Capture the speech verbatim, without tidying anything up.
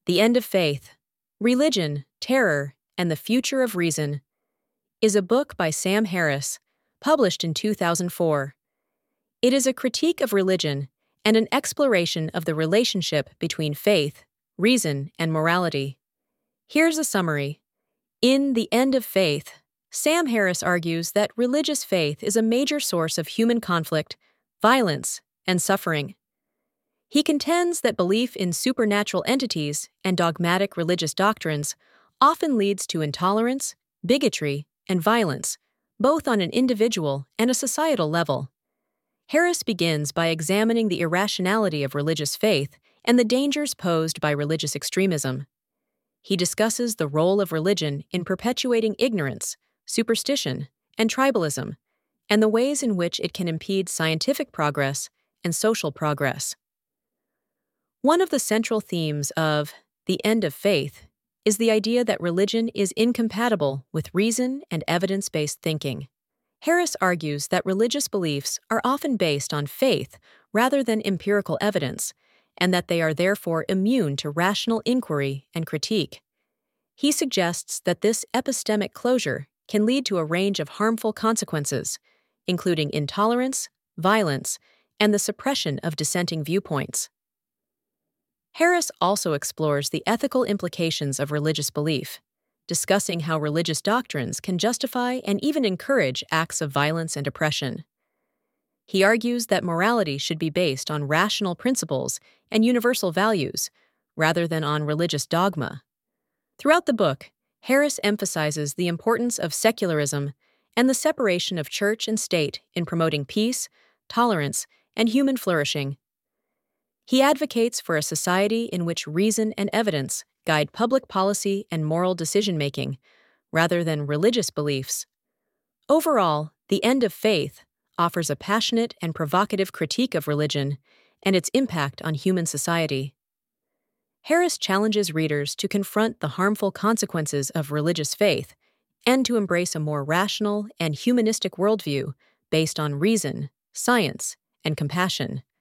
The End of Faith, Religion, Terror, and the Future of Reason is a book by Sam Harris, published in two thousand four. It is a critique of religion and an exploration of the relationship between faith, reason, and morality. Here's a summary. In The End of Faith, Sam Harris argues that religious faith is a major source of human conflict, violence, and suffering. He contends that belief in supernatural entities and dogmatic religious doctrines often leads to intolerance, bigotry, and violence, both on an individual and a societal level. Harris begins by examining the irrationality of religious faith and the dangers posed by religious extremism. He discusses the role of religion in perpetuating ignorance, superstition, and tribalism, and the ways in which it can impede scientific progress and social progress. One of the central themes of The End of Faith is the idea that religion is incompatible with reason and evidence-based thinking. Harris argues that religious beliefs are often based on faith rather than empirical evidence, and that they are therefore immune to rational inquiry and critique. He suggests that this epistemic closure can lead to a range of harmful consequences, including intolerance, violence, and the suppression of dissenting viewpoints. Harris also explores the ethical implications of religious belief, discussing how religious doctrines can justify and even encourage acts of violence and oppression. He argues that morality should be based on rational principles and universal values, rather than on religious dogma. Throughout the book, Harris emphasizes the importance of secularism and the separation of church and state in promoting peace, tolerance, and human flourishing. He advocates for a society in which reason and evidence guide public policy and moral decision-making, rather than religious beliefs. Overall, The End of Faith offers a passionate and provocative critique of religion and its impact on human society. Harris challenges readers to confront the harmful consequences of religious faith and to embrace a more rational and humanistic worldview based on reason, science, and compassion.